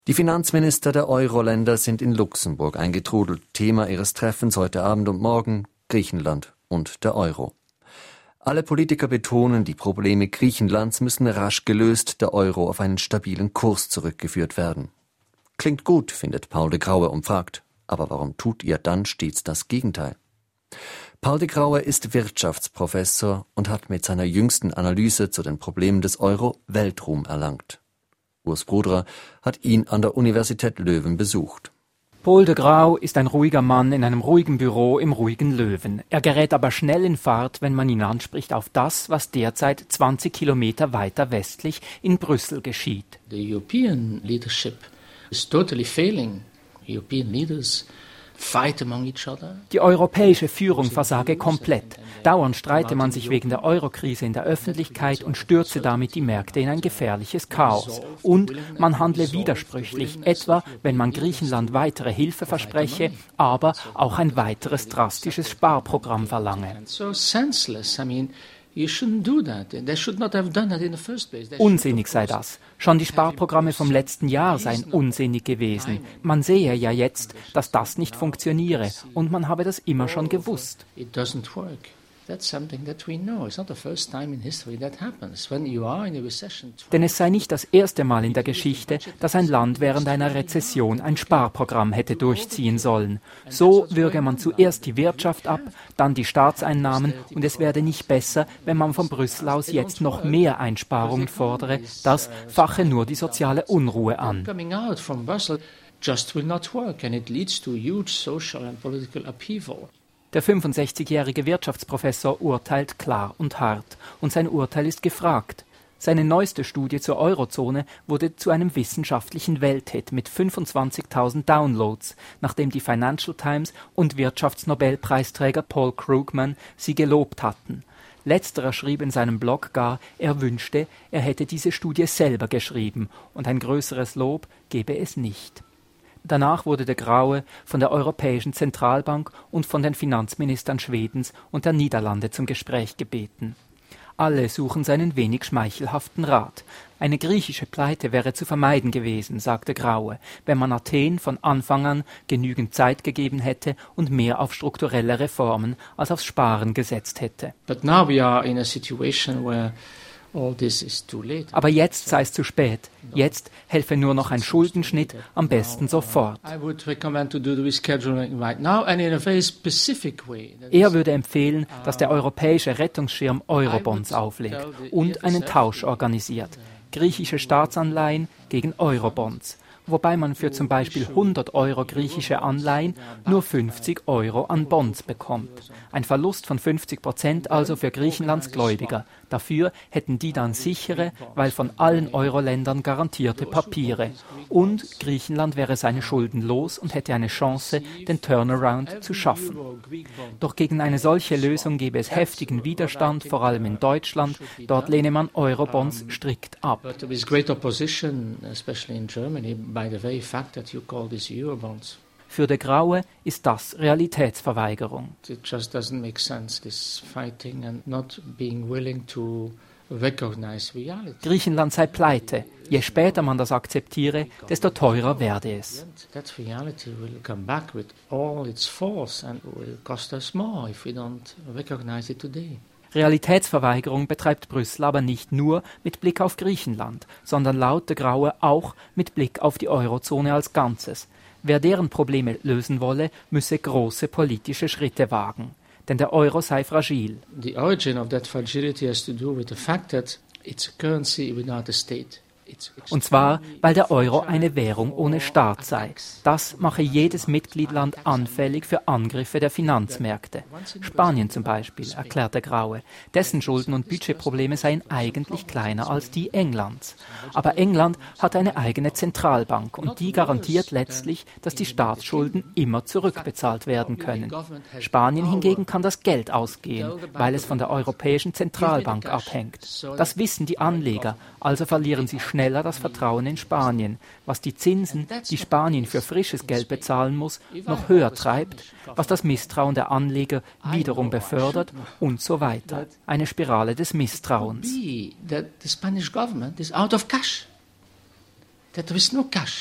Die Finanzminister der Euro-Länder sind in Luxemburg eingetrudelt. Thema ihres Treffens heute Abend und morgen Griechenland und der Euro. Alle Politiker betonen, die Probleme Griechenlands müssen rasch gelöst, der Euro auf einen stabilen Kurs zurückgeführt werden. Klingt gut, findet Paul de Grauwe und fragt, aber warum tut ihr dann stets das Gegenteil? Paul de Grauwe ist Wirtschaftsprofessor und hat mit seiner jüngsten Analyse zu den Problemen des Euro Weltruhm erlangt. Urs Brodra hat ihn an der Universität Löwen besucht. Paul de Grauwe ist ein ruhiger Mann in einem ruhigen Büro im ruhigen Löwen. Er gerät aber schnell in Fahrt, wenn man ihn anspricht auf das, was derzeit 20 Kilometer weiter westlich in Brüssel geschieht. The European leadership is totally failing. European leaders fight among each other. Die europäische Führung versage komplett. Dauernd streite man sich wegen der Eurokrise in der Öffentlichkeit und stürze damit die Märkte in ein gefährliches Chaos. Und man handle widersprüchlich, etwa wenn man Griechenland weitere Hilfe verspreche, aber auch ein weiteres drastisches Sparprogramm verlange. Unsinnig sei das. Schon die Sparprogramme vom letzten Jahr seien unsinnig gewesen. Man sehe ja jetzt, dass das nicht funktioniere und man habe das immer schon gewusst. Denn es sei nicht das erste Mal in der Geschichte, dass ein Land während einer Rezession ein Sparprogramm hätte durchziehen sollen. So würge man zuerst die Wirtschaft ab, dann die Staatseinnahmen und es werde nicht besser, wenn man von Brüssel aus jetzt noch mehr Einsparungen fordere. Das fache nur die soziale Unruhe an. Der 65-jährige Wirtschaftsprofessor urteilt klar und hart. Und sein Urteil ist gefragt. Seine neueste Studie zur Eurozone wurde zu einem wissenschaftlichen Welthit mit 25.000 Downloads, nachdem die Financial Times und Wirtschaftsnobelpreisträger Paul Krugman sie gelobt hatten. Letzterer schrieb in seinem Blog gar, er wünschte, er hätte diese Studie selber geschrieben und ein größeres Lob gebe es nicht. Danach wurde de Grauwe von der Europäischen Zentralbank und von den Finanzministern Schwedens und der Niederlande zum Gespräch gebeten. Alle suchen seinen wenig schmeichelhaften Rat. Eine griechische Pleite wäre zu vermeiden gewesen, sagte Grauwe, wenn man Athen von Anfang an genügend Zeit gegeben hätte und mehr auf strukturelle Reformen als aufs Sparen gesetzt hätte. But now we are in a situation where all this is too late. Aber jetzt sei es zu spät. Jetzt helfe nur noch ein Schuldenschnitt, am besten sofort. Er würde empfehlen, dass der europäische Rettungsschirm Eurobonds auflegt und einen Tausch organisiert. Griechische Staatsanleihen gegen Eurobonds. Wobei man für zum Beispiel 100 Euro griechische Anleihen nur 50 Euro an Bonds bekommt. Ein Verlust von 50% also für Griechenlands Gläubiger. Dafür hätten die dann sichere, weil von allen Euro-Ländern garantierte Papiere. Und Griechenland wäre seine Schulden los und hätte eine Chance, den Turnaround zu schaffen. Doch gegen eine solche Lösung gäbe es heftigen Widerstand, vor allem in Deutschland. Dort lehne man Eurobonds strikt ab. By the very fact that you call these Eurobonds. Für de Grauwe ist das Realitätsverweigerung. It just doesn't make sense, this fighting and not being willing to recognize reality. Griechenland sei pleite. Je später man das akzeptiere, desto teurer werde es. That reality will come back with all its force and will cost us more if we don't recognize it today. Realitätsverweigerung betreibt Brüssel aber nicht nur mit Blick auf Griechenland, sondern laut de Grauwe auch mit Blick auf die Eurozone als Ganzes. Wer deren Probleme lösen wolle, müsse große politische Schritte wagen. Denn der Euro sei fragil. The origin of that fragility has to do with the fact that it's a currency without a state. Und zwar, weil der Euro eine Währung ohne Staat sei. Das mache jedes Mitgliedland anfällig für Angriffe der Finanzmärkte. Spanien zum Beispiel, erklärt der Grauwe. Dessen Schulden- und Budgetprobleme seien eigentlich kleiner als die Englands. Aber England hat eine eigene Zentralbank und die garantiert letztlich, dass die Staatsschulden immer zurückbezahlt werden können. Spanien hingegen kann das Geld ausgehen, weil es von der Europäischen Zentralbank abhängt. Das wissen die Anleger, also verlieren sie schneller das Vertrauen in Spanien, was die Zinsen, die Spanien für frisches Geld bezahlen muss, noch höher treibt, was das Misstrauen der Anleger wiederum befördert und so weiter. Eine Spirale des Misstrauens. The Spanish government is out of cash. That there is no cash.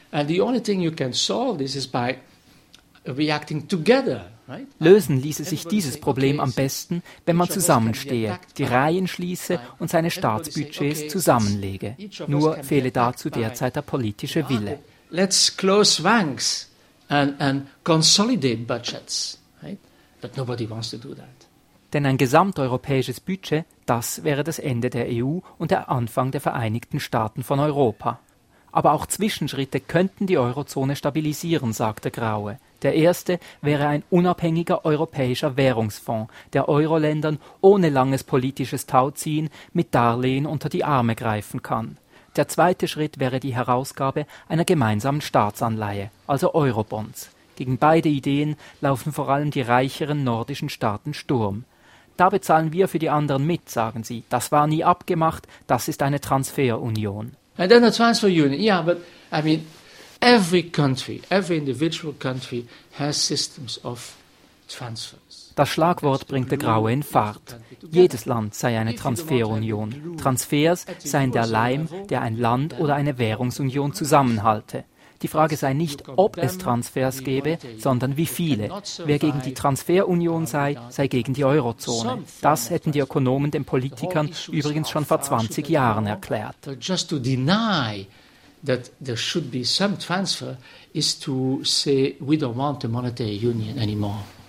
And the only thing you can solve this is by reacting together. Lösen ließe sich dieses Problem am besten, wenn man zusammenstehe, die Reihen schließe und seine Staatsbudgets zusammenlege. Nur fehle dazu derzeit der politische Wille. Let's close ranks and consolidate budgets. Right? But nobody wants to do that. Denn ein gesamteuropäisches Budget, das wäre das Ende der EU und der Anfang der Vereinigten Staaten von Europa. Aber auch Zwischenschritte könnten die Eurozone stabilisieren, sagte Graue. Der erste wäre ein unabhängiger europäischer Währungsfonds, der Euro-Ländern ohne langes politisches Tauziehen mit Darlehen unter die Arme greifen kann. Der zweite Schritt wäre die Herausgabe einer gemeinsamen Staatsanleihe, also Eurobonds. Gegen beide Ideen laufen vor allem die reicheren nordischen Staaten Sturm. Da bezahlen wir für die anderen mit, sagen sie. Das war nie abgemacht, das ist eine Transferunion. And then the transfer union, yeah, but I mean, every country, every individual country has systems of transfers. Das Schlagwort bringt der Graue in Fahrt. Jedes Land sei eine Transferunion. Transfers seien der Leim, der ein Land oder eine Währungsunion zusammenhalte. Die Frage sei nicht, ob es Transfers gäbe, sondern wie viele. Wer gegen die Transferunion sei gegen die Eurozone. Das hätten die Ökonomen den Politikern übrigens schon vor 20 Jahren erklärt. Just to deny that there should be some transfer is to say we don't want the monetary union anymore.